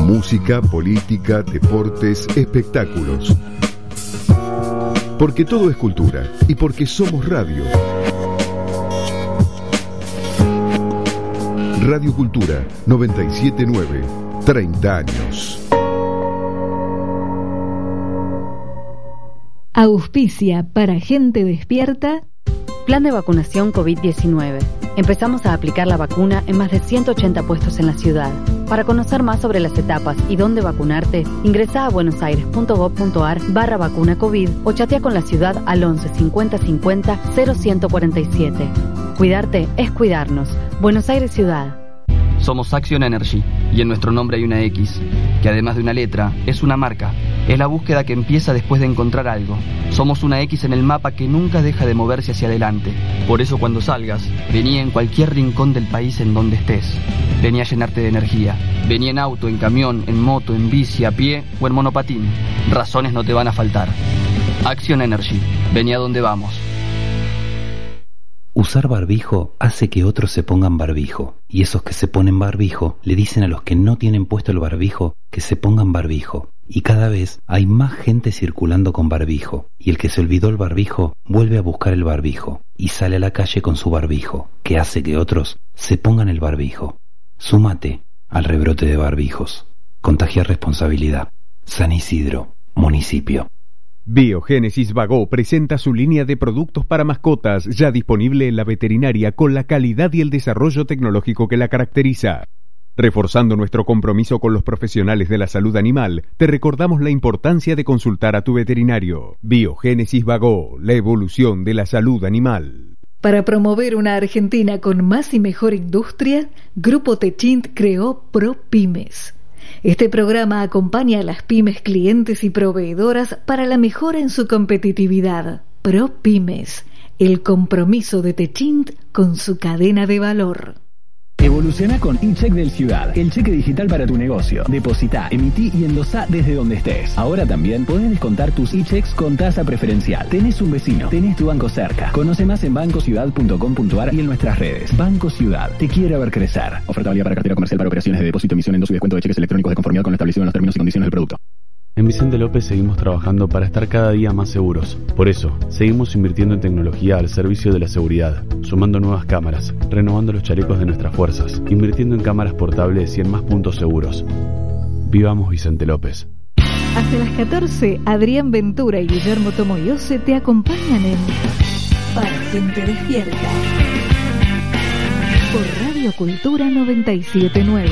Música, política, deportes, espectáculos. Porque todo es cultura y porque somos radio. Radio Cultura 979, 30 años. Auspicia para gente despierta. Plan de vacunación COVID-19. Empezamos a aplicar la vacuna en más de 180 puestos en la ciudad. Para conocer más sobre las etapas y dónde vacunarte, ingresá a buenosaires.gov.ar/vacuna COVID o chatea con la ciudad al 11 50 50 0147. Cuidarte es cuidarnos. Buenos Aires Ciudad. Somos Action Energy y en nuestro nombre hay una X, que además de una letra, es una marca. Es la búsqueda que empieza después de encontrar algo. Somos una X en el mapa que nunca deja de moverse hacia adelante. Por eso cuando salgas, vení en cualquier rincón del país en donde estés. Vení a llenarte de energía. Vení en auto, en camión, en moto, en bici, a pie o en monopatín. Razones no te van a faltar. Action Energy. Vení a donde vamos. Usar barbijo hace que otros se pongan barbijo, y esos que se ponen barbijo le dicen a los que no tienen puesto el barbijo que se pongan barbijo, y cada vez hay más gente circulando con barbijo, y el que se olvidó el barbijo vuelve a buscar el barbijo, y sale a la calle con su barbijo, que hace que otros se pongan el barbijo. Súmate al rebrote de barbijos. Contagia responsabilidad. San Isidro, municipio. Biogénesis Bagó presenta su línea de productos para mascotas, ya disponible en la veterinaria con la calidad y el desarrollo tecnológico que la caracteriza. Reforzando nuestro compromiso con los profesionales de la salud animal, te recordamos la importancia de consultar a tu veterinario. Biogénesis Bagó, la evolución de la salud animal. Para promover una Argentina con más y mejor industria, Grupo Techint creó ProPymes. Este programa acompaña a las pymes clientes y proveedoras para la mejora en su competitividad. ProPymes, el compromiso de Techint con su cadena de valor. Evoluciona con eCheck del Ciudad, el cheque digital para tu negocio. Depositá, emití y endosá desde donde estés. Ahora también podés descontar tus eChecks con tasa preferencial. Tenés un vecino, tenés tu banco cerca. Conoce más en bancociudad.com.ar y en nuestras redes. Banco Ciudad, te quiere ver crecer. Oferta válida para cartera comercial para operaciones de depósito, emisión, endoso y descuento de cheques electrónicos de conformidad con lo establecido en los términos y condiciones del producto. En Vicente López seguimos trabajando para estar cada día más seguros. Por eso, seguimos invirtiendo en tecnología al servicio de la seguridad, sumando nuevas cámaras, renovando los chalecos de nuestras fuerzas, invirtiendo en cámaras portables y en más puntos seguros. Vivamos Vicente López. Hasta las 14, Adrián Ventura y Guillermo Tomoyose te acompañan en Para Gente Despierta por Radio Cultura 979.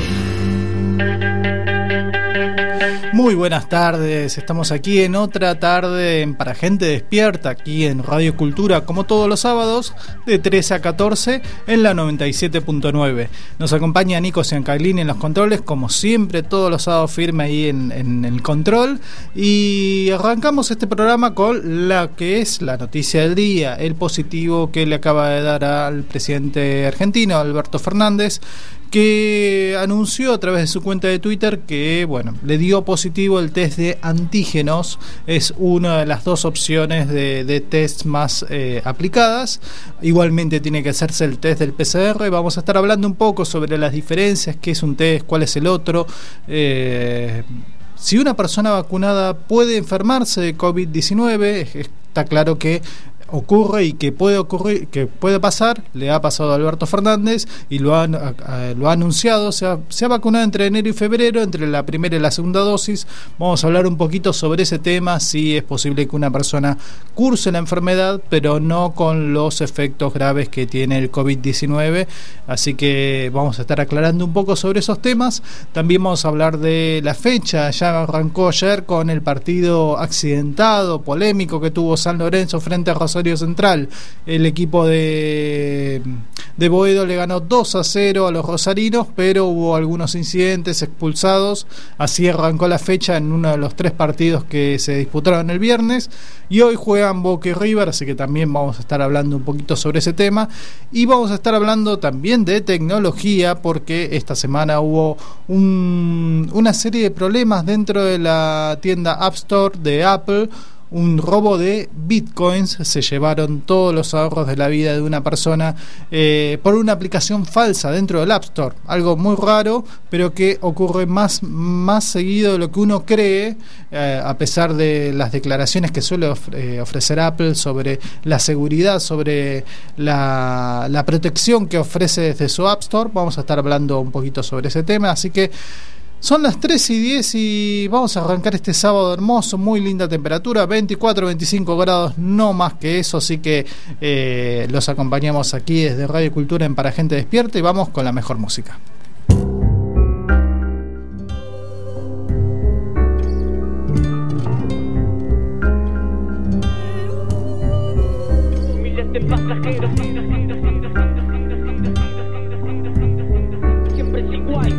Muy buenas tardes, estamos aquí en otra tarde en Para Gente Despierta, aquí en Radio Cultura, como todos los sábados, de 13 a 14 en la 97.9. Nos acompaña Nico Ciancalini en los controles, como siempre, todos los sábados firme ahí en el control. Y arrancamos este programa con la que es la noticia del día, el positivo que le acaba de dar al presidente argentino, Alberto Fernández, que anunció a través de su cuenta de Twitter que, bueno, le dio positivo el test de antígenos. Es una de las dos opciones de test más aplicadas. Igualmente tiene que hacerse el test del PCR. Vamos a estar hablando un poco sobre las diferencias, qué es un test, cuál es el otro, si una persona vacunada puede enfermarse de COVID-19. Está claro que ocurre y que puede ocurrir, que puede pasar. Le ha pasado a Alberto Fernández y lo ha anunciado. Se ha vacunado entre enero y febrero, entre la primera y la segunda dosis. Vamos a hablar un poquito sobre ese tema, si es posible que una persona curse la enfermedad pero no con los efectos graves que tiene el COVID-19. Así que vamos a estar aclarando un poco sobre esos temas. También vamos a hablar de la fecha. Ya arrancó ayer con el partido accidentado, polémico que tuvo San Lorenzo frente a Rosario Central. El equipo de Boedo le ganó 2-0 a los rosarinos, pero hubo algunos incidentes, expulsados. Así arrancó la fecha en uno de los 3 partidos que se disputaron el viernes, y hoy juegan Boca y River, así que también vamos a estar hablando un poquito sobre ese tema. Y vamos a estar hablando también de tecnología, porque esta semana hubo una serie de problemas dentro de la tienda App Store de Apple. un robo de bitcoins. Se llevaron todos los ahorros de la vida de una persona por una aplicación falsa dentro del App Store. Algo muy raro, pero que ocurre más seguido de lo que uno cree, a pesar de las declaraciones que suele ofrecer Apple sobre la seguridad, sobre la protección que ofrece desde su App Store. Vamos a estar hablando un poquito sobre ese tema, así que son las 3:10 y vamos a arrancar este sábado hermoso, muy linda temperatura, 24-25 grados, no más que eso, así que los acompañamos aquí desde Radio Cultura en Para Gente Despierta y vamos con la mejor música. Miles de pasajeros, siempre es igual.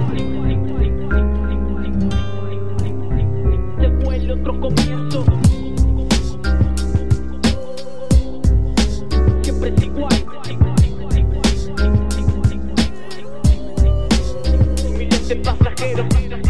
Otro comienzo, siempre es igual. Miles de pasajeros,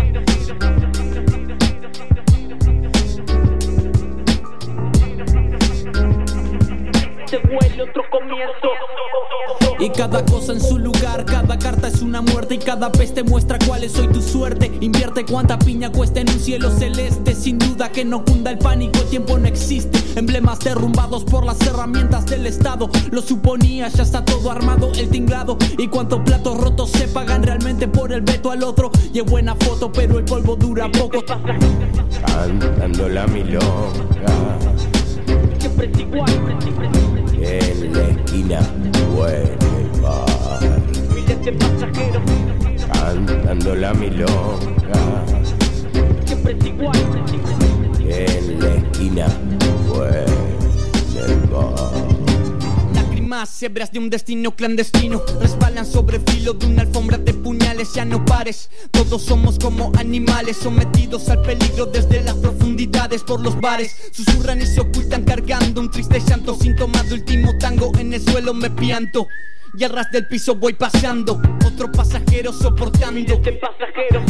se vuelve otro comienzo. Y cada cosa en su lugar, cada carta es una muerte y cada pez te muestra cuál es hoy tu suerte. Invierte cuánta piña cuesta en un cielo celeste, sin duda que no cunda el pánico, el tiempo no existe. Emblemas derrumbados por las herramientas del Estado, lo suponías, ya está todo armado, el tinglado. Y cuántos platos rotos se pagan realmente por el veto al otro. Y es buena foto, pero el polvo dura poco. Cantando la milonga, siempre es igual. En la esquina o en el bar, miles de pasajeros, cantando la milonga, siempre es igual. En la esquina o en el bar. Lágrimas, hebras de un destino clandestino, resbalan sobre filo de una alfombra de puñales. Ya no pares, todos somos como animales, sometidos al peligro desde las profundidades. Por los bares susurran y se ocultan cargando un triste llanto, síntoma de último tango, en el suelo me pianto y al ras del piso voy paseando, otro pasajero soportando. Este pasajero,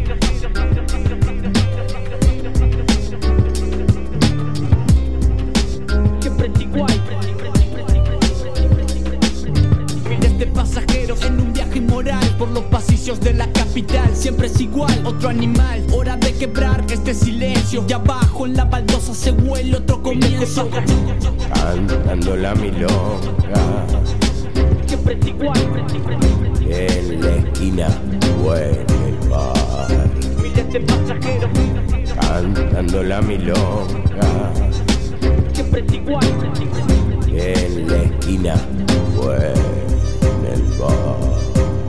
siempre es igual. Miles de pasajeros en un viaje inmoral por los pasillos de la capital, siempre es igual. Otro animal, hora de quebrar este silencio. Y abajo en la baldosa se huele otro comienzo. Cantando la milonga, siempre es igual. En la esquina o en el bar, miles de pasajeros, cantando la milonga, siempre es igual. En la esquina o en el bar.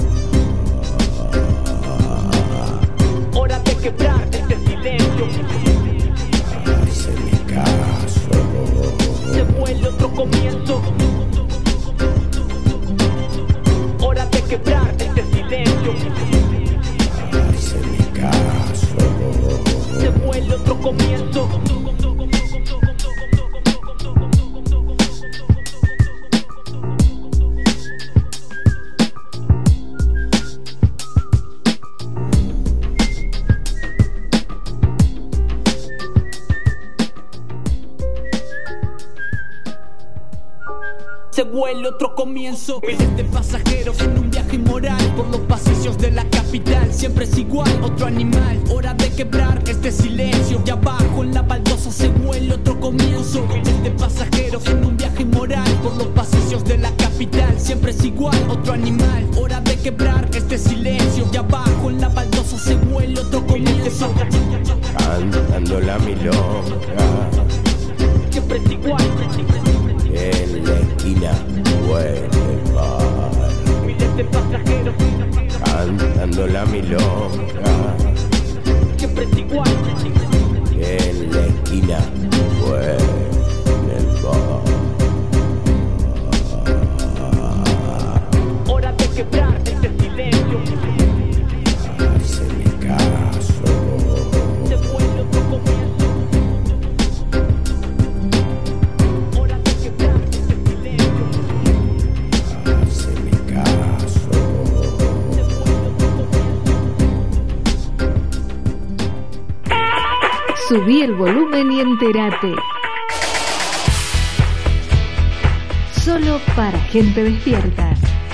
Hora de quebrar este silencio. Haceme caso, se vuelve otro comienzo. Hora de quebrar este silencio. Haceme caso, se vuelve otro comienzo. Se vuelve otro comienzo. Miles de pasajeros en un viaje inmoral por los pasillos de la capital, siempre es igual. Otro animal, hora de quebrar este silencio. Y abajo en la baldosa se vuelve otro comienzo. Miles de pasajeros en un viaje inmoral por los pasillos de la capital, siempre es igual. Otro animal, hora de quebrar este silencio. Y abajo en la baldosa se vuelve otro comienzo. cantando la milonga, siempre es igual. En la esquina o en el bar, miles de pasajeros, cantando la milonga, siempre es igual. En la esquina o en el bar. Hora de quebrar este silencio. Haceme caso, se vuelve otro comienzo. Subí el volumen y entérate. Solo para gente despierta.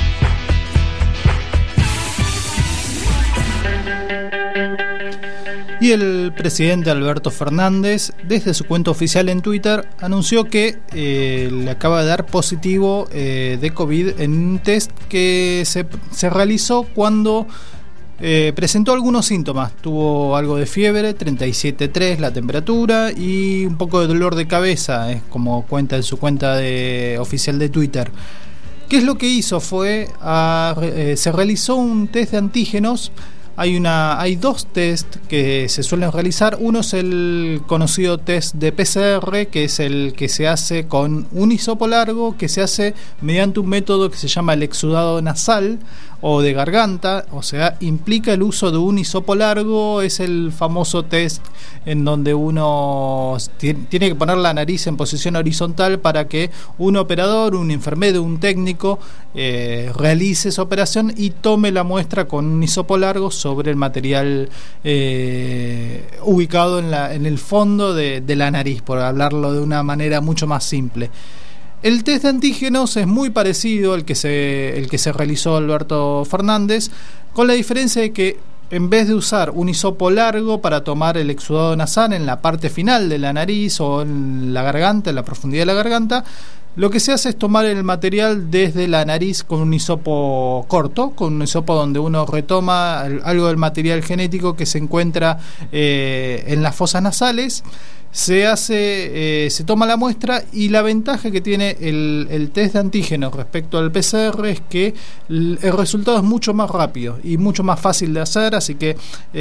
Y el presidente Alberto Fernández, desde su cuenta oficial en Twitter, anunció que le acaba de dar positivo de COVID en un test que se realizó cuando presentó algunos síntomas. Tuvo algo de fiebre, 37,3 la temperatura, y un poco de dolor de cabeza, es como cuenta en su cuenta oficial de Twitter. ¿Qué es lo que hizo? Se realizó un test de antígenos. Hay dos test que se suelen realizar. Uno es el conocido test de PCR, que es el que se hace con un hisopo largo, que se hace mediante un método que se llama el exudado nasal o de garganta, o sea, implica el uso de un hisopo largo. Es el famoso test en donde uno tiene que poner la nariz en posición horizontal para que un operador, un enfermero, un técnico realice esa operación y tome la muestra con un hisopo largo sobre el material ubicado en el fondo de la nariz, por hablarlo de una manera mucho más simple. El test de antígenos es muy parecido al que se realizó Alberto Fernández, con la diferencia de que en vez de usar un hisopo largo para tomar el exudado nasal en la parte final de la nariz o en la garganta, en la profundidad de la garganta, lo que se hace es tomar el material desde la nariz con un hisopo corto, con un hisopo donde uno retoma algo del material genético que se encuentra en las fosas nasales. Se toma la muestra, y la ventaja que tiene el test de antígenos respecto al PCR es que el resultado es mucho más rápido y mucho más fácil de hacer. Así que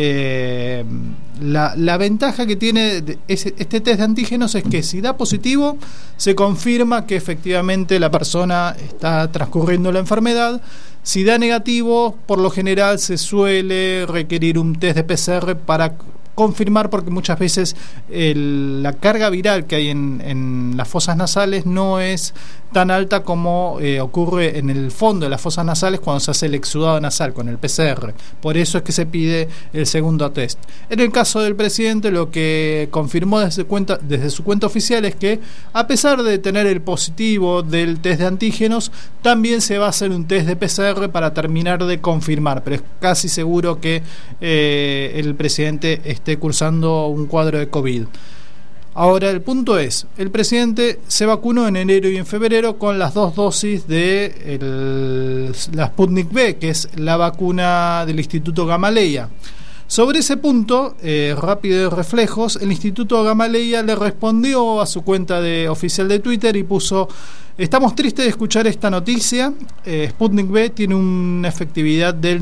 la ventaja que tiene este test de antígenos es que si da positivo, se confirma que efectivamente la persona está transcurriendo la enfermedad. Si da negativo, por lo general se suele requerir un test de PCR para confirmar, porque muchas veces la carga viral que hay en las fosas nasales no es tan alta como ocurre en el fondo de las fosas nasales cuando se hace el exudado nasal con el PCR. Por eso es que se pide el segundo test. En el caso del presidente, lo que confirmó desde su cuenta oficial es que, a pesar de tener el positivo del test de antígenos, también se va a hacer un test de PCR para terminar de confirmar, pero es casi seguro que el presidente esté cursando un cuadro de COVID. Ahora, el punto es, el presidente se vacunó en enero y en febrero con las 2 dosis de la Sputnik V, que es la vacuna del Instituto Gamaleya. Sobre ese punto, rápido de reflejos, el Instituto Gamaleya le respondió a su cuenta oficial de Twitter y puso: estamos tristes de escuchar esta noticia. Sputnik V tiene una efectividad del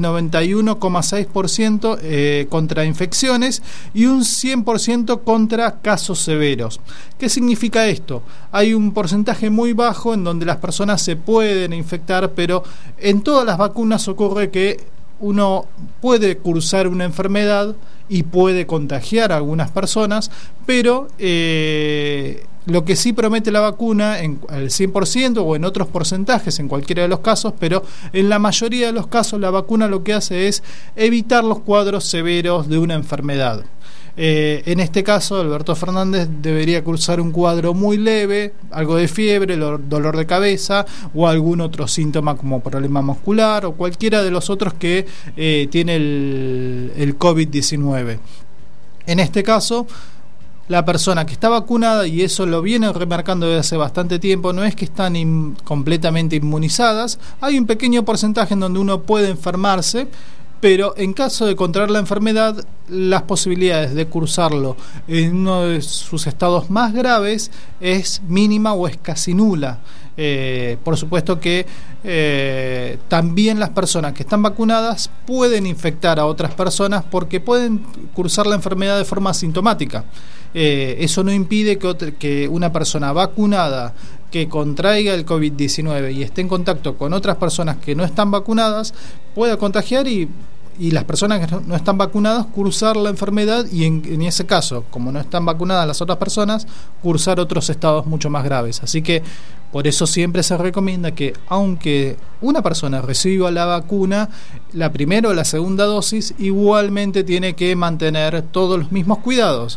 91,6% contra infecciones y un 100% contra casos severos. ¿Qué significa esto? Hay un porcentaje muy bajo en donde las personas se pueden infectar, pero en todas las vacunas ocurre que uno puede cursar una enfermedad y puede contagiar a algunas personas, pero lo que sí promete la vacuna, al 100% o en otros porcentajes, en cualquiera de los casos, pero en la mayoría de los casos la vacuna lo que hace es evitar los cuadros severos de una enfermedad. En este caso, Alberto Fernández debería cursar un cuadro muy leve, algo de fiebre, dolor de cabeza o algún otro síntoma como problema muscular o cualquiera de los otros que tiene el COVID-19. En este caso, la persona que está vacunada, y eso lo viene remarcando desde hace bastante tiempo, no es que están completamente inmunizadas. Hay un pequeño porcentaje en donde uno puede enfermarse, pero en caso de contraer la enfermedad, las posibilidades de cursarlo en uno de sus estados más graves es mínima o es casi nula. Por supuesto que también las personas que están vacunadas pueden infectar a otras personas porque pueden cursar la enfermedad de forma asintomática. Eso no impide que una persona vacunada que contraiga el COVID-19 y esté en contacto con otras personas que no están vacunadas pueda contagiar y las personas que no están vacunadas cursar la enfermedad y en ese caso, como no están vacunadas las otras personas, cursar otros estados mucho más graves. Así que por eso siempre se recomienda que, aunque una persona reciba la vacuna, la primera o la segunda dosis, igualmente tiene que mantener todos los mismos cuidados.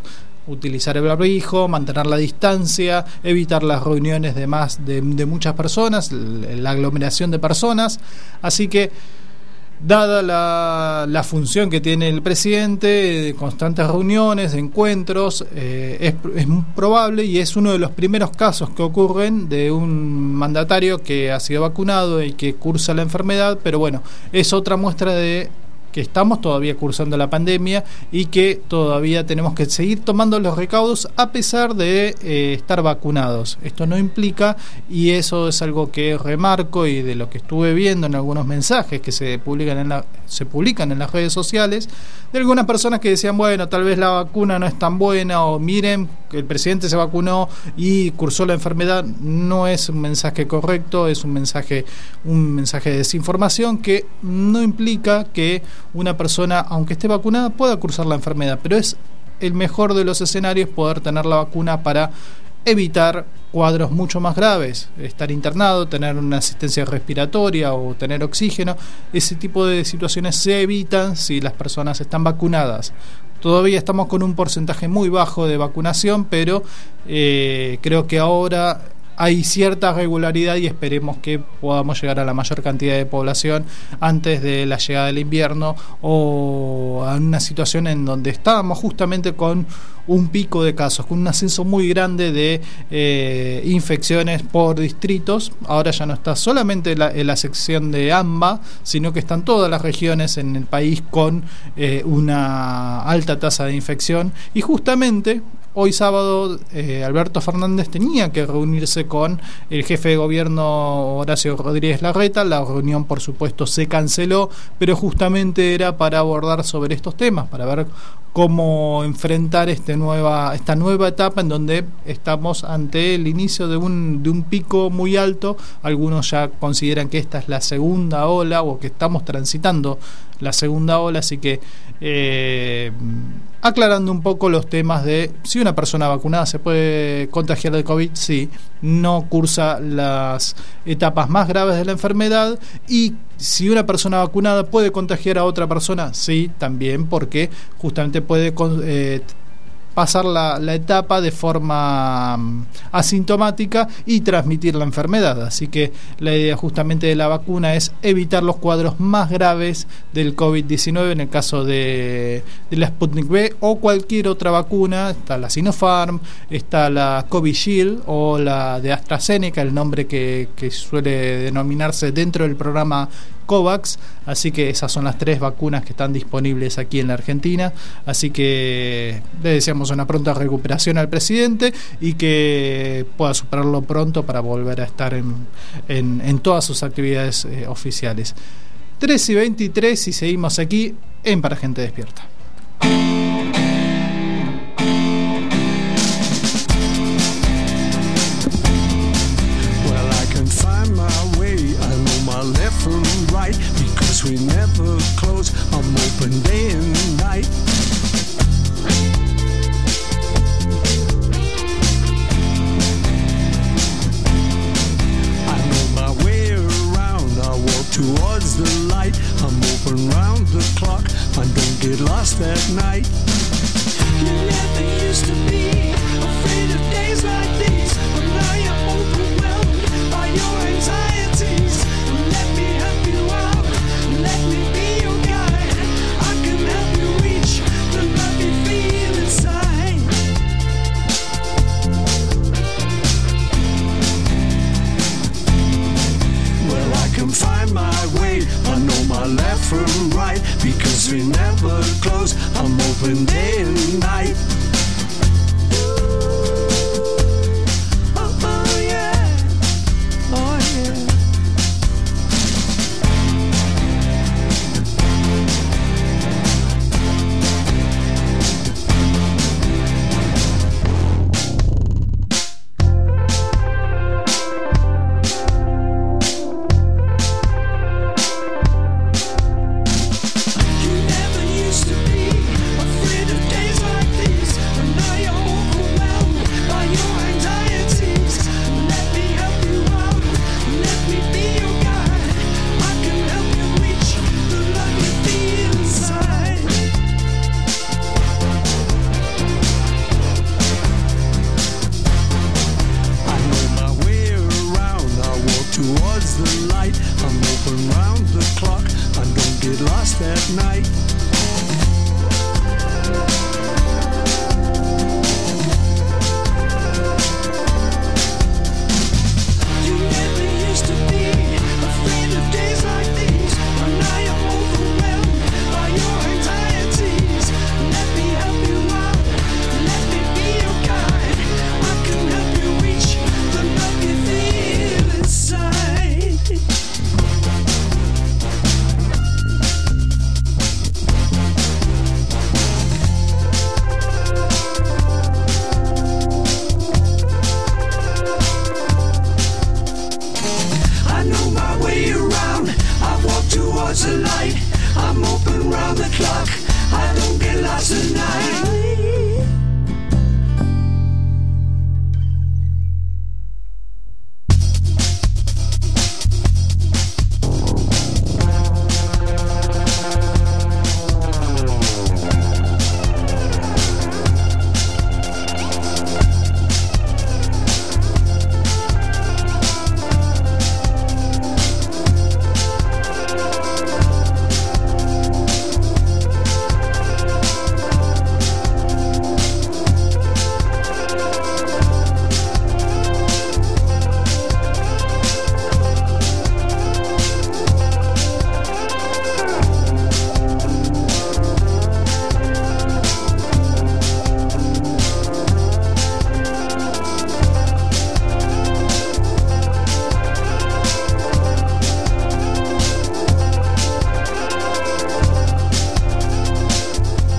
utilizar el barbijo, mantener la distancia, evitar las reuniones de muchas personas, la aglomeración de personas. Así que, dada la función que tiene el presidente, de constantes reuniones, de encuentros, es probable, y es uno de los primeros casos que ocurren de un mandatario que ha sido vacunado y que cursa la enfermedad, pero bueno, es otra muestra de que estamos todavía cursando la pandemia y que todavía tenemos que seguir tomando los recaudos a pesar de estar vacunados. Esto no implica, y eso es algo que remarco y de lo que estuve viendo en algunos mensajes que se publican en las redes sociales, de algunas personas que decían, bueno, tal vez la vacuna no es tan buena, o miren, que el presidente se vacunó y cursó la enfermedad. No es un mensaje correcto, es un mensaje de desinformación que no implica que una persona, aunque esté vacunada, pueda cursar la enfermedad, pero es el mejor de los escenarios poder tener la vacuna para evitar cuadros mucho más graves, estar internado, tener una asistencia respiratoria o tener oxígeno. Ese tipo de situaciones se evitan si las personas están vacunadas. Todavía estamos con un porcentaje muy bajo de vacunación, pero creo que ahora hay cierta regularidad y esperemos que podamos llegar a la mayor cantidad de población antes de la llegada del invierno, o a una situación en donde estábamos justamente con un pico de casos, con un ascenso muy grande de infecciones por distritos. Ahora ya no está solamente la sección de AMBA, sino que están todas las regiones en el país con una alta tasa de infección, y justamente hoy sábado Alberto Fernández tenía que reunirse con el jefe de gobierno Horacio Rodríguez Larreta. La reunión, por supuesto, se canceló, pero justamente era para abordar sobre estos temas, para ver cómo enfrentar esta nueva etapa en donde estamos ante el inicio de un pico muy alto. Algunos ya consideran que esta es la segunda ola, o que estamos transitando la segunda ola, así que aclarando un poco los temas de si una persona vacunada se puede contagiar de COVID. Sí, no cursa las etapas más graves de la enfermedad. Y si una persona vacunada puede contagiar a otra persona, sí, también, porque justamente puede pasar la etapa de forma asintomática y transmitir la enfermedad. Así que la idea justamente de la vacuna es evitar los cuadros más graves del COVID-19. En el caso de la Sputnik V o cualquier otra vacuna, está la Sinopharm, está la Covishield o la de AstraZeneca, el nombre que suele denominarse dentro del programa COVAX. Así que esas son las 3 vacunas que están disponibles aquí en la Argentina. Así que le deseamos una pronta recuperación al presidente y que pueda superarlo pronto para volver a estar en todas sus actividades oficiales. 3:23 y seguimos aquí en Para Gente Despierta. Left from right, because we never close. I'm open day and night. I know my way around. I walk towards the light. I'm open round the clock. I don't get lost at night. You never used to be afraid of days like these, but now you're overwhelmed by your anxieties. Let me help you out, let me be your guide. I can help you reach the love you feel inside. Well, I can find my way, I know my left from right, because we never close, I'm open day and night. Days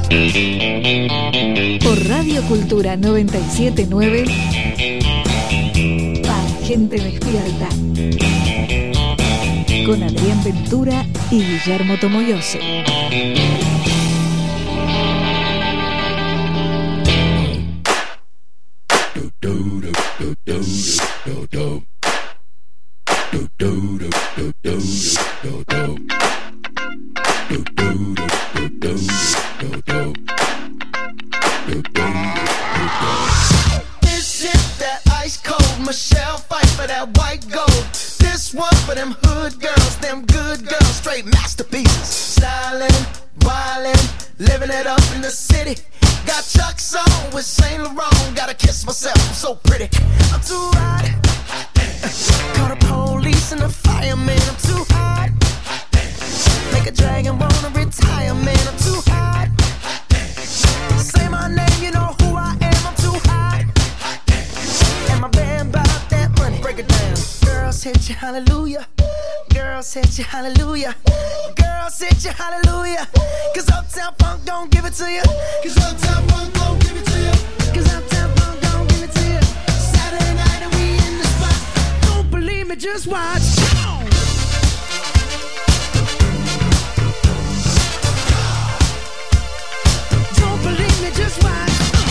Por Radio Cultura 979, para gente despierta, con Adrián Ventura y Guillermo Tomoyose. This shit that ice cold Michelle fight for that white gold. This one for them hood girls, them good girls, straight masterpieces. Stylin', wildin', living it up in the city. Got Chuck's on with Saint Laurent. Gotta kiss myself, I'm so pretty. I'm too hot. Call the police and the fireman. I'm too hot. Make a dragon wanna retire, man. I'm too hot. Say my name, you know who I am. I'm too hot. And my band bought that money. Break it down. Girls hit you, hallelujah. Girls hit you, hallelujah. Girls hit you, hallelujah. Cause Uptown Funk don't give it to you. Cause Uptown Funk don't give it to you. Cause Uptown Funk don't give it to you. Saturday night and we in the spot. Don't believe me, just watch. Don't believe me, just watch.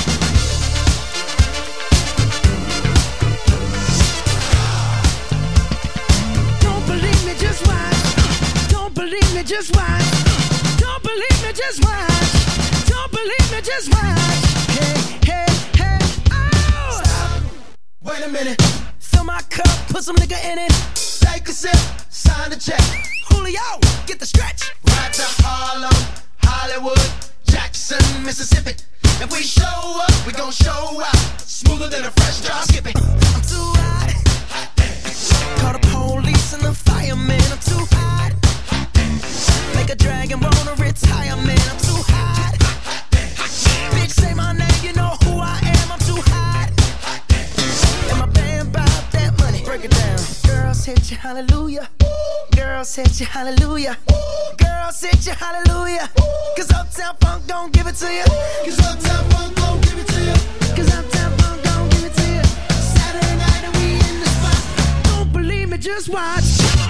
Don't believe me, just watch. Don't believe me, just watch. Don't believe me, just watch. Don't believe me, just watch. Hey, hey, hey, oh! Stop. Wait a minute. Fill my cup, put some nigga in it. Take a sip, sign the check. Julio, get the stretch. Right to Harlem, Hollywood, Jackson, Mississippi. If we show up, we gon' show out. Smoother than a fresh drop. Skip it. I'm too hot. Call the police and the fireman. I'm too hot. Make a dragon wanna retire, man. I'm too hot. Bitch, say my name, you know who I am. I'm too hot. And my band bought that money. Break it down. Girls hit you, hallelujah. Girls hit you, hallelujah. Girls hit you, hallelujah. Cause Uptown Funk don't give it to you. Cause Uptown Funk don't give it to you. Cause Uptown Funk don't give it to you. Saturday night and we in the spot. Don't believe me, just watch.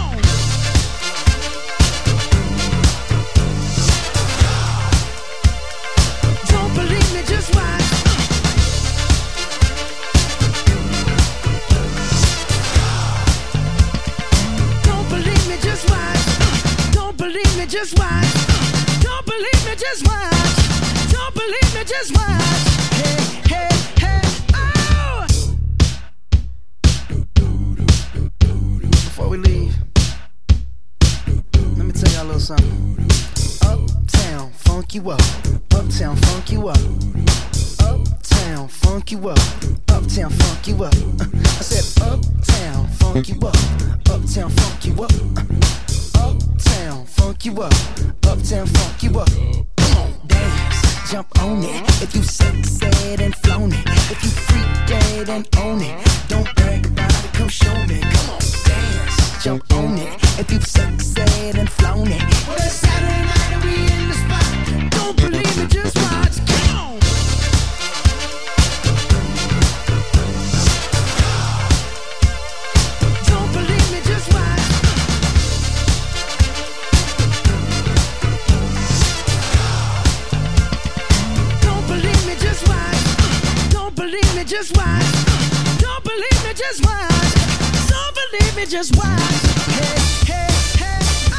Don't believe me, just watch. Don't believe me, just watch. Don't believe me, just watch. Don't believe me, just watch. Don't believe me, just watch. Hey, hey, hey, oh! Before we leave, let me tell y'all a little something. Uptown, funk you up. Uptown, funk you up. Uptown, funk you up. Uptown, funk you up. I said uptown, funk you up. Uptown, funk you up. Uptown, funk you up. Uptown, funk you up. Come on, dance, jump on it. If you sexed and flown it. If you freaked dead and own it. Don't brag about it, come show me. Come on, dance, jump on it. If you sexed and flown it. Well, it's Saturday night and we in the spot. Don't believe it, just watch. Come on. Don't believe me, just watch. Don't believe me, just watch. Don't believe me, just watch. Don't believe me, just watch. Don't believe me, just watch. Hey, hey, hey, oh!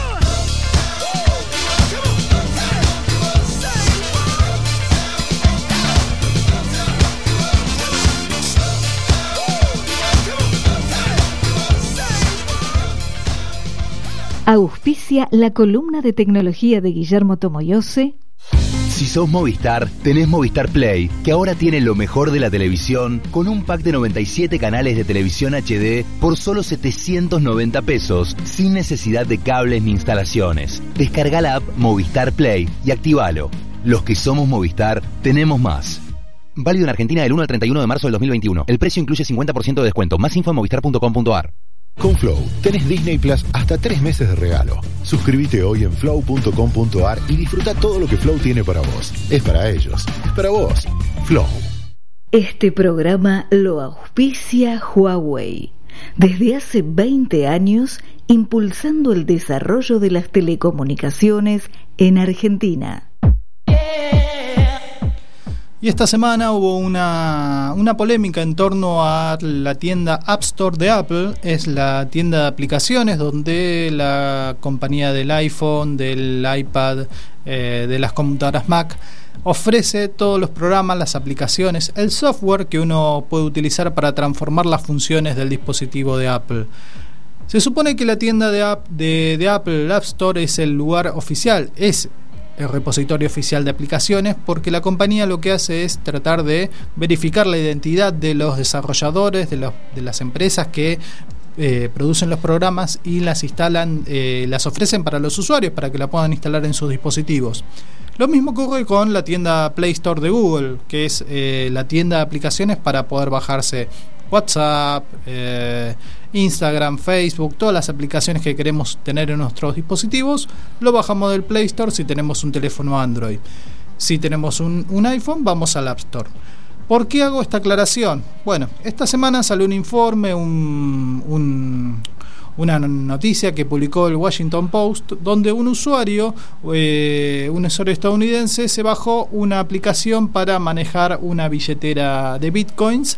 Auspicia la columna de tecnología de Guillermo Tomoyose. Si sos Movistar, tenés Movistar Play, que ahora tiene lo mejor de la televisión, con un pack de 97 canales de televisión HD por solo 790 pesos, sin necesidad de cables ni instalaciones. Descarga la app Movistar Play y actívalo. Los que somos Movistar, tenemos más. Válido en Argentina del 1 al 31 de marzo del 2021. El precio incluye 50% de descuento. Más info en movistar.com.ar. Con Flow tenés Disney Plus hasta 3 meses de regalo. Suscríbete hoy en flow.com.ar y disfruta todo lo que Flow tiene para vos. Es para ellos, es para vos. Flow. Este programa lo auspicia Huawei. Desde hace 20 años, impulsando el desarrollo de las telecomunicaciones en Argentina. Y esta semana hubo una polémica en torno a la tienda App Store de Apple. Es la tienda de aplicaciones donde la compañía del iPhone, del iPad, de las computadoras Mac ofrece todos los programas, las aplicaciones, el software que uno puede utilizar para transformar las funciones del dispositivo de Apple. Se supone que la tienda de Apple, el App Store, es el lugar oficial, es el repositorio oficial de aplicaciones, porque la compañía lo que hace es tratar de verificar la identidad de los desarrolladores, de las empresas que producen los programas y las instalan, las ofrecen para los usuarios para que la puedan instalar en sus dispositivos. Lo mismo ocurre con la tienda Play Store de Google, que es la tienda de aplicaciones para poder bajarse WhatsApp, Instagram, Facebook, todas las aplicaciones que queremos tener en nuestros dispositivos, lo bajamos del Play Store si tenemos un teléfono Android. Si tenemos un iPhone, vamos al App Store. ¿Por qué hago esta aclaración? Bueno, esta semana salió un informe, una noticia que publicó el Washington Post, donde un usuario estadounidense se bajó una aplicación para manejar una billetera de bitcoins.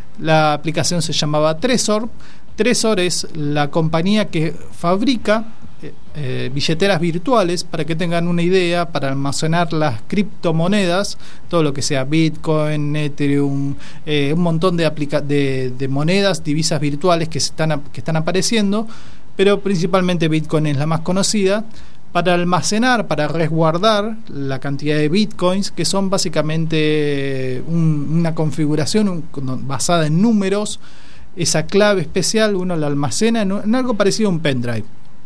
La aplicación se llamaba Trezor. Trezor es la compañía que fabrica billeteras virtuales, para que tengan una idea, para almacenar las criptomonedas, todo lo que sea Bitcoin, Ethereum, un montón de monedas, divisas virtuales que están apareciendo, pero principalmente Bitcoin es la más conocida, para almacenar, para resguardar la cantidad de bitcoins, que son básicamente una configuración basada en números. Esa clave especial uno la almacena en algo parecido a un pendrive.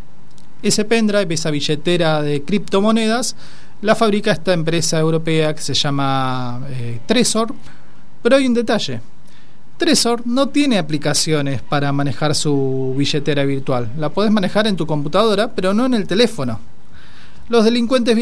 Ese pendrive, esa billetera de criptomonedas, la fabrica esta empresa europea que se llama Trezor. Pero hay un detalle: Trezor no tiene aplicaciones para manejar su billetera virtual. La podés manejar en tu computadora, pero no en el teléfono. Los delincuentes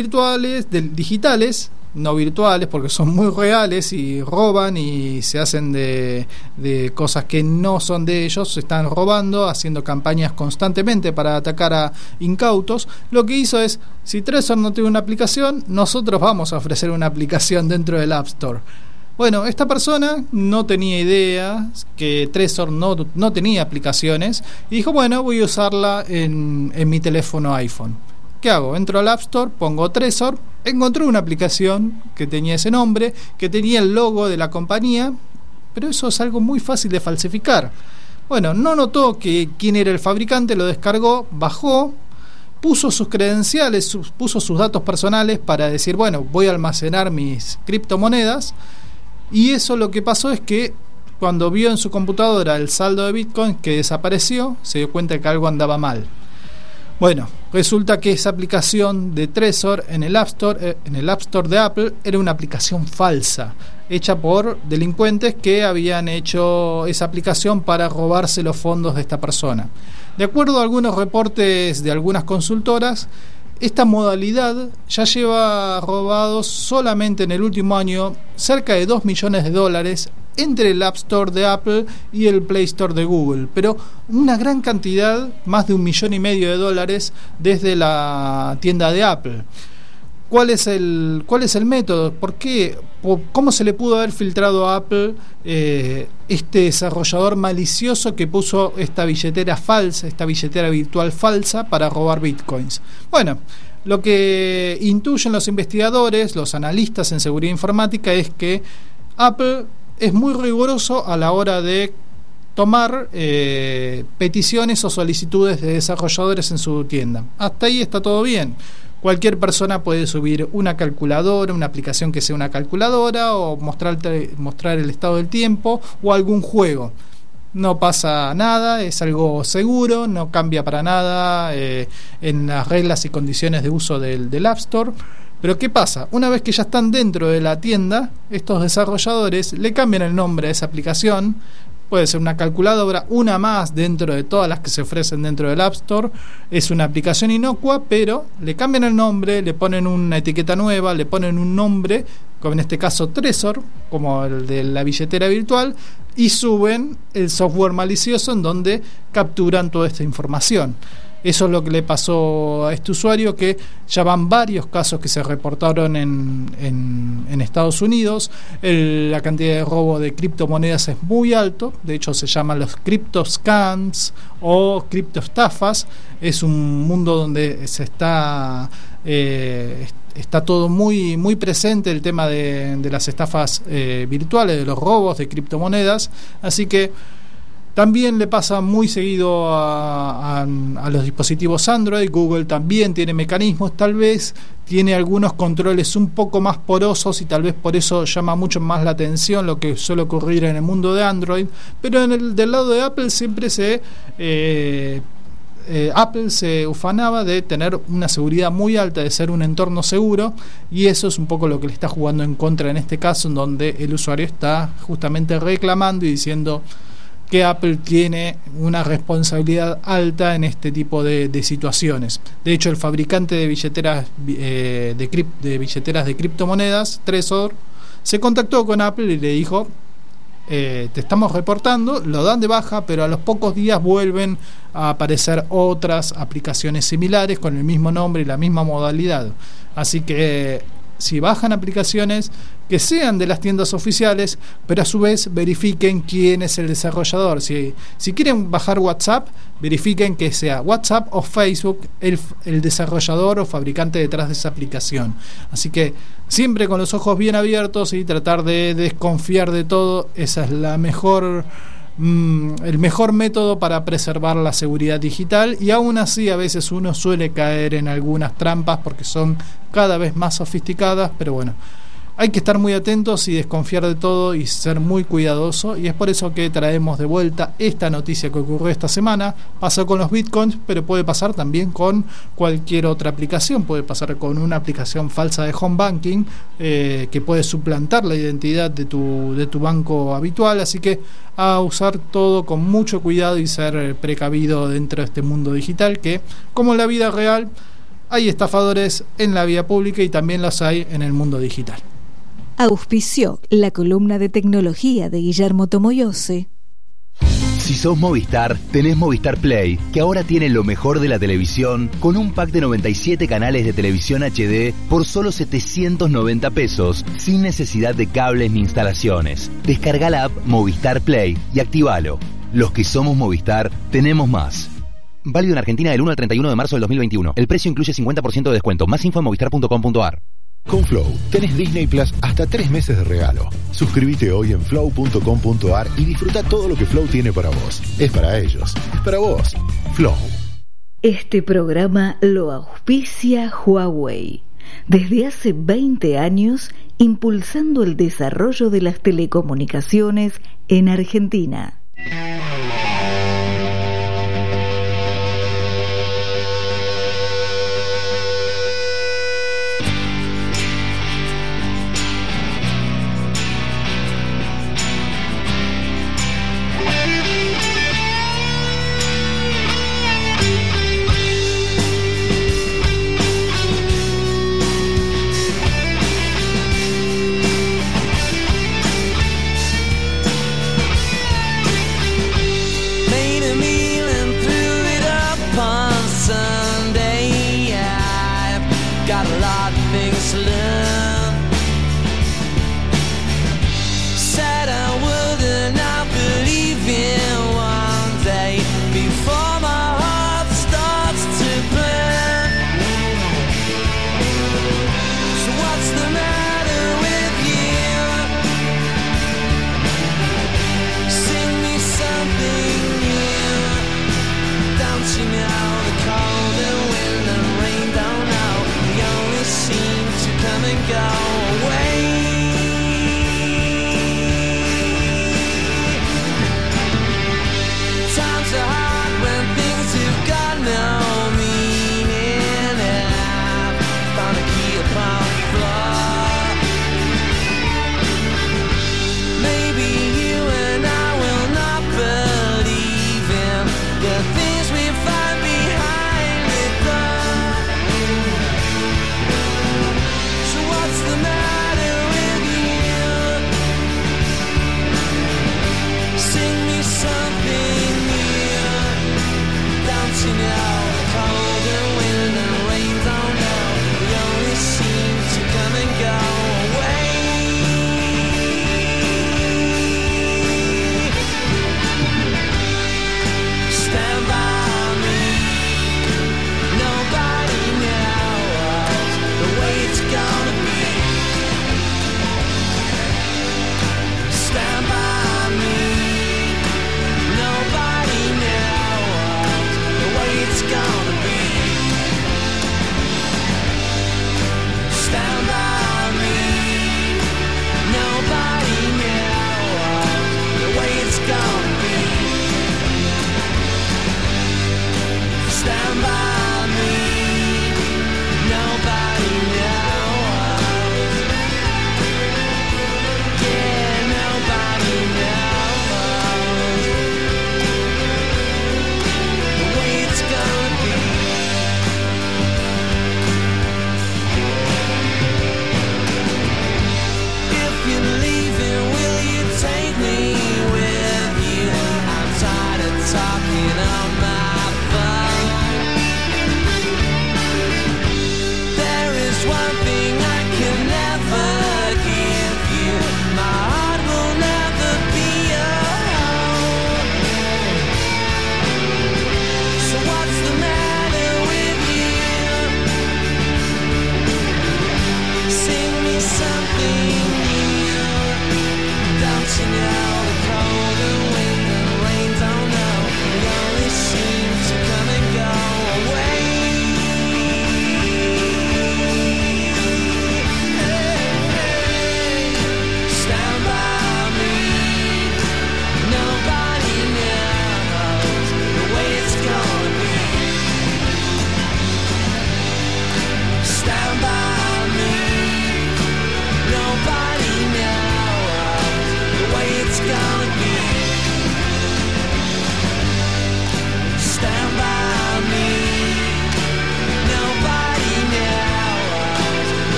digitales, no virtuales, porque son muy reales y roban y se hacen de cosas que no son de ellos, se están robando, haciendo campañas constantemente para atacar a incautos. Lo que hizo es, si Trezor no tiene una aplicación, nosotros vamos a ofrecer una aplicación dentro del App Store. Bueno, esta persona no tenía idea que Trezor no tenía aplicaciones y dijo, bueno, voy a usarla en mi teléfono iPhone. ¿Qué hago? Entro al App Store, pongo Trezor, encontré una aplicación que tenía ese nombre, que tenía el logo de la compañía, pero eso es algo muy fácil de falsificar. Bueno, no notó quién era el fabricante, lo descargó, bajó, puso sus credenciales, puso sus datos personales para decir, bueno, voy a almacenar mis criptomonedas, y eso lo que pasó es que cuando vio en su computadora el saldo de Bitcoin que desapareció, se dio cuenta que algo andaba mal. Bueno, resulta que esa aplicación de Trezor en el App Store de Apple era una aplicación falsa, hecha por delincuentes que habían hecho esa aplicación para robarse los fondos de esta persona. De acuerdo a algunos reportes de algunas consultoras, esta modalidad ya lleva robados solamente en el último año cerca de $2 millones entre el App Store de Apple y el Play Store de Google, pero una gran cantidad, más de $1,5 millones desde la tienda de Apple. ¿Cuál es el método? ¿Por qué? ¿Cómo se le pudo haber filtrado a Apple este desarrollador malicioso que puso esta billetera falsa, esta billetera virtual falsa para robar bitcoins? Bueno, lo que intuyen los investigadores, los analistas en seguridad informática, es que Apple es muy riguroso a la hora de tomar peticiones o solicitudes de desarrolladores en su tienda. Hasta ahí está todo bien. Cualquier persona puede subir una calculadora, una aplicación que sea una calculadora, o mostrar el estado del tiempo, o algún juego. No pasa nada, es algo seguro, no cambia para nada en las reglas y condiciones de uso del App Store. Pero ¿qué pasa? Una vez que ya están dentro de la tienda, estos desarrolladores le cambian el nombre a esa aplicación, puede ser una calculadora, una más dentro de todas las que se ofrecen dentro del App Store. Es una aplicación inocua, pero le cambian el nombre, le ponen una etiqueta nueva, le ponen un nombre, como en este caso Trezor, como el de la billetera virtual, y suben el software malicioso en donde capturan toda esta información. Eso es lo que le pasó a este usuario, que ya van varios casos que se reportaron en Estados Unidos. La cantidad de robo de criptomonedas es muy alto, de hecho se llaman los crypto scams o criptoestafas. Es un mundo donde se está todo muy, muy presente el tema de las estafas virtuales, de los robos de criptomonedas, así que también le pasa muy seguido a los dispositivos Android. Google también tiene mecanismos, tal vez tiene algunos controles un poco más porosos y tal vez por eso llama mucho más la atención lo que suele ocurrir en el mundo de Android, pero del lado de Apple siempre Apple se ufanaba de tener una seguridad muy alta, de ser un entorno seguro, y eso es un poco lo que le está jugando en contra en este caso, en donde el usuario está justamente reclamando y diciendo que Apple tiene una responsabilidad alta en este tipo de situaciones. De hecho, el fabricante de billeteras de criptomonedas, Trezor, se contactó con Apple y le dijo: te estamos reportando, lo dan de baja, pero a los pocos días vuelven a aparecer otras aplicaciones similares con el mismo nombre y la misma modalidad. Así que si bajan aplicaciones, que sean de las tiendas oficiales, pero a su vez verifiquen quién es el desarrollador. Si quieren bajar WhatsApp, verifiquen que sea WhatsApp o Facebook el desarrollador o fabricante detrás de esa aplicación. Así que siempre con los ojos bien abiertos y tratar de desconfiar de todo. Esa es el mejor método para preservar la seguridad digital, y aún así a veces uno suele caer en algunas trampas porque son cada vez más sofisticadas, pero bueno, hay que estar muy atentos y desconfiar de todo y ser muy cuidadoso, y es por eso que traemos de vuelta esta noticia que ocurrió esta semana. Pasó con los bitcoins, pero puede pasar también con cualquier otra aplicación. Puede pasar con una aplicación falsa de home banking que puede suplantar la identidad de tu banco habitual, así que a usar todo con mucho cuidado y ser precavido dentro de este mundo digital, que como en la vida real hay estafadores en la vía pública y también los hay en el mundo digital. Auspició la columna de tecnología de Guillermo Tomoyose. Si sos Movistar, tenés Movistar Play, que ahora tiene lo mejor de la televisión, con un pack de 97 canales de televisión HD por solo 790 pesos, sin necesidad de cables ni instalaciones. Descarga la app Movistar Play y actívalo. Los que somos Movistar, tenemos más. Válido en Argentina del 1 al 31 de marzo del 2021. El precio incluye 50% de descuento. Más info en movistar.com.ar. Con Flow tenés Disney Plus hasta 3 meses de regalo. Suscríbete hoy en flow.com.ar y disfruta todo lo que Flow tiene para vos. Es para ellos, es para vos. Flow. Este programa lo auspicia Huawei. Desde hace 20 años, impulsando el desarrollo de las telecomunicaciones en Argentina.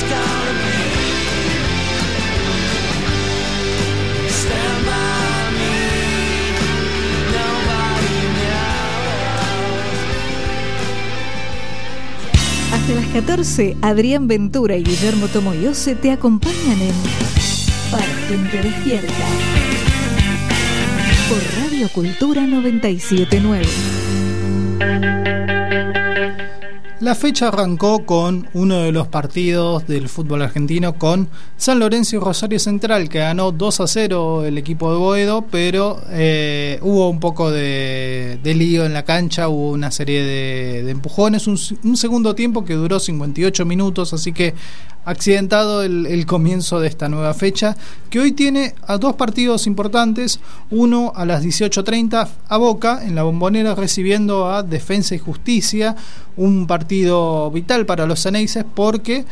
it's gonna be. Stand by me, nobody knows. Hasta las 14, Adrián Ventura y Guillermo Tomoyose te acompañan en Para Gente Despierta por Radio Cultura 979. La fecha arrancó con uno de los partidos del fútbol argentino con San Lorenzo y Rosario Central, que ganó 2-0 el equipo de Boedo, pero hubo un poco de lío en la cancha, hubo una serie de empujones, un segundo tiempo que duró 58 minutos, así que accidentado el comienzo de esta nueva fecha, que hoy tiene a dos partidos importantes, uno a las 18:30 a Boca, en la Bombonera, recibiendo a Defensa y Justicia, un partido vital para los Ceneices porque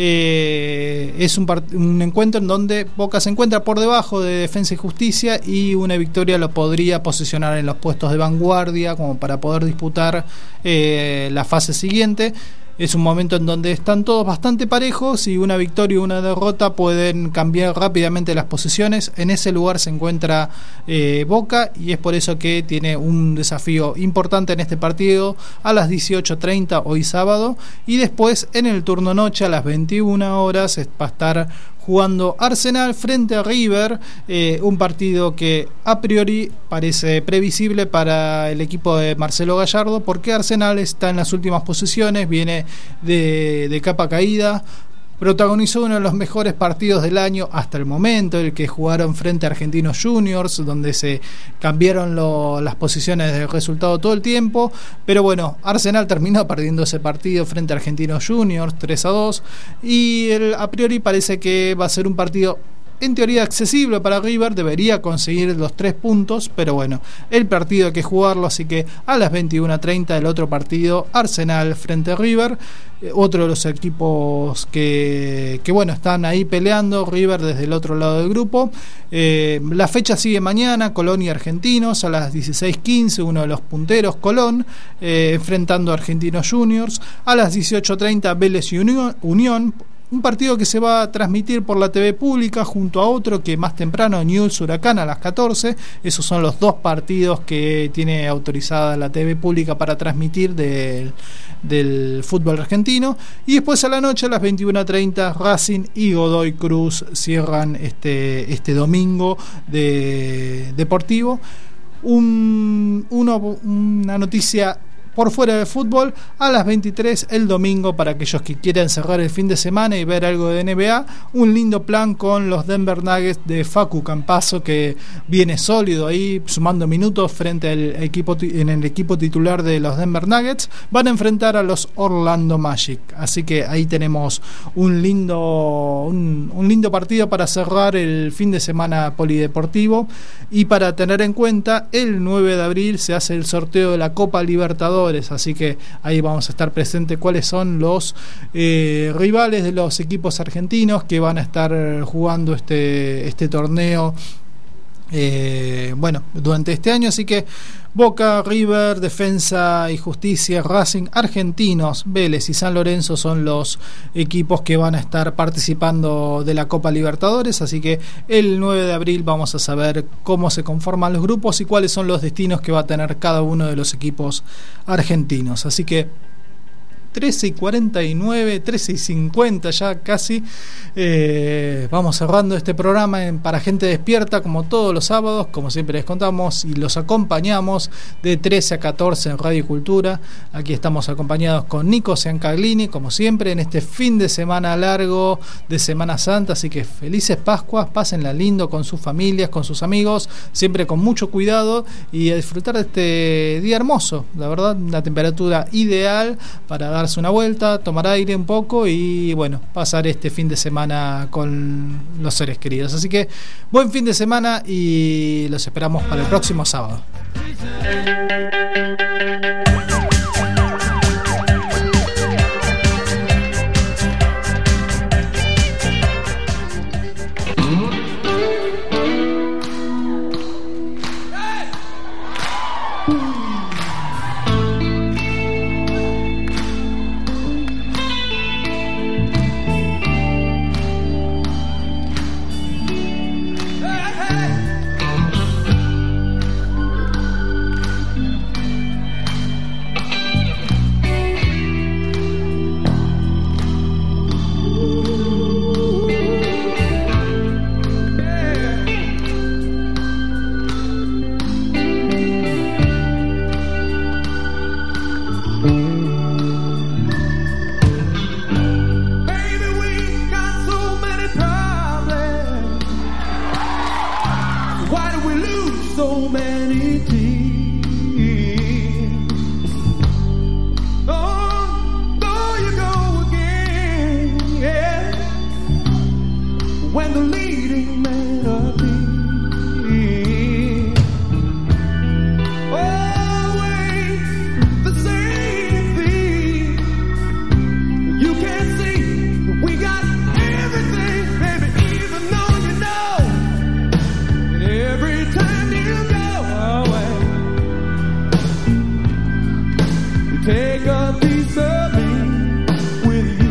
es un encuentro en donde Boca se encuentra por debajo de Defensa y Justicia y una victoria lo podría posicionar en los puestos de vanguardia como para poder disputar la fase siguiente. Es un momento en donde están todos bastante parejos y una victoria y una derrota pueden cambiar rápidamente las posiciones. En ese lugar se encuentra Boca y es por eso que tiene un desafío importante en este partido a las 18:30 hoy sábado, y después en el turno noche a las 21 horas va a estar jugando Arsenal frente a River, un partido que a priori parece previsible para el equipo de Marcelo Gallardo, porque Arsenal está en las últimas posiciones, viene de capa caída. Protagonizó uno de los mejores partidos del año hasta el momento, el que jugaron frente a Argentinos Juniors, donde se cambiaron las posiciones del resultado todo el tiempo, pero bueno, Arsenal terminó perdiendo ese partido frente a Argentinos Juniors 3-2, y a priori parece que va a ser un partido en teoría accesible para River, debería conseguir los 3 puntos, pero bueno, el partido hay que jugarlo, así que a las 21:30 el otro partido, Arsenal frente a River, otro de los equipos que bueno, están ahí peleando, River desde el otro lado del grupo. La fecha sigue mañana, Colón y Argentinos a las 16:15, uno de los punteros, Colón, enfrentando a Argentinos Juniors, a las 18:30 Vélez y Unión. Un partido que se va a transmitir por la TV pública junto a otro que más temprano, Newell's Huracán a las 14. Esos son los dos partidos que tiene autorizada la TV pública para transmitir del fútbol argentino. Y después a la noche a las 21:30 Racing y Godoy Cruz cierran este domingo deportivo. Una noticia por fuera de fútbol, a las 23 el domingo, para aquellos que quieran cerrar el fin de semana y ver algo de NBA, un lindo plan con los Denver Nuggets de Facu Campazzo, que viene sólido ahí, sumando minutos frente al equipo en el equipo titular de los Denver Nuggets. Van a enfrentar a los Orlando Magic, así que ahí tenemos un lindo partido para cerrar el fin de semana polideportivo. Y para tener en cuenta, el 9 de abril se hace el sorteo de la Copa Libertadores, así que ahí vamos a estar presentes cuáles son los rivales de los equipos argentinos que van a estar jugando este torneo durante este año. Así que Boca, River, Defensa y Justicia, Racing, Argentinos, Vélez y San Lorenzo son los equipos que van a estar participando de la Copa Libertadores, así que el 9 de abril vamos a saber cómo se conforman los grupos y cuáles son los destinos que va a tener cada uno de los equipos argentinos. Así que 13:49, 13:50 ya casi. Vamos cerrando este programa Para Gente Despierta, como todos los sábados, como siempre les contamos y los acompañamos de 13 a 14 en Radio Cultura. Aquí estamos acompañados con Nico Ciancaglini, como siempre, en este fin de semana largo de Semana Santa, así que felices Pascuas, pásenla lindo con sus familias, con sus amigos, siempre con mucho cuidado y a disfrutar de este día hermoso, la verdad, una temperatura ideal para darse una vuelta, tomar aire un poco y bueno, pasar este fin de semana con los seres queridos. Así que buen fin de semana y los esperamos para el próximo sábado. so many tears. Oh, there you go again, yeah. When the leading melody always the same thing. You can't see we got everything, baby, even though you know that every time you go away, you take a piece of me with you.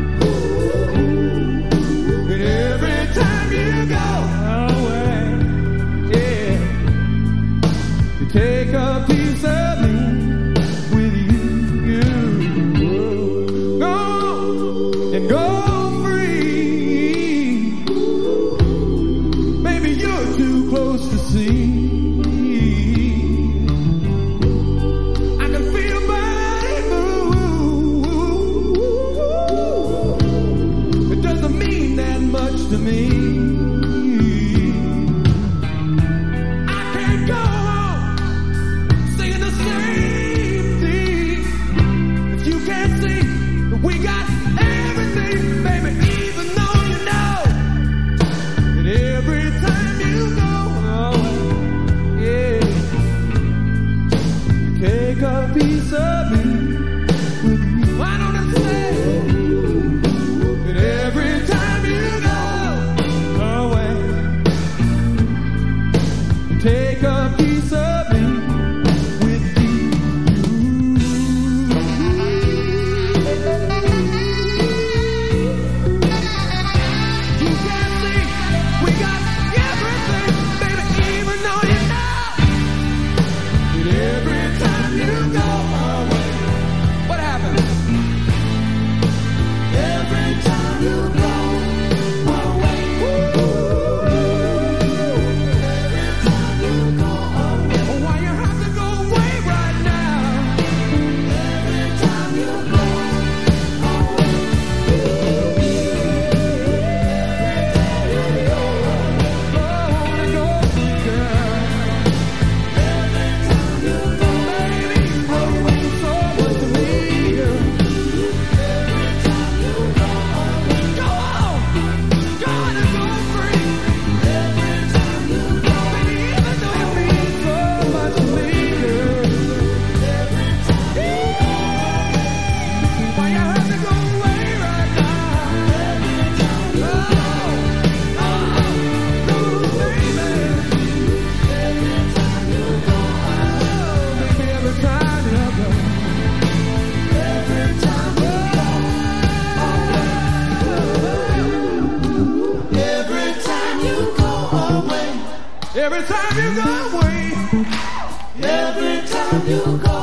And every time you go away, yeah, you take a piece of me with you. Go and go free. Maybe you're too close to see. I can feel your body move. It doesn't mean that much to me. I can't go on saying the same thing if you can't see that we got everything, baby, even though you know that every time you go away, yeah, you take a piece of me with you. I don't understand that every time you go away, you take a piece of me with you. You can't see we got everything, baby, even though you know that every time you go away, what happens? Every time you go away, every time you go away, why you have to go away right now? Every time you go away, I wanna go, girl. Every time you go, baby, away, so much to me. Every time you go away, go on, go on and go free. Every time you go, baby, even though you mean so much to me, girl. Every time you go, why you have to go away right now? Every time you go, baby. Every time you go, baby, every time you go. Every time you go away. Every time you go away. Every time you go away. Every time you go